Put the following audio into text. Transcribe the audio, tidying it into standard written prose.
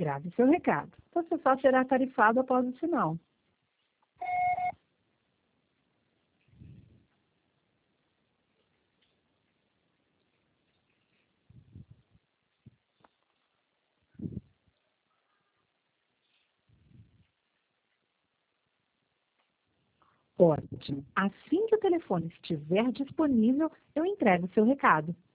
Grave seu recado. Você só será tarifado após o sinal. Ótimo. Assim que o telefone estiver disponível, eu entrego o seu recado.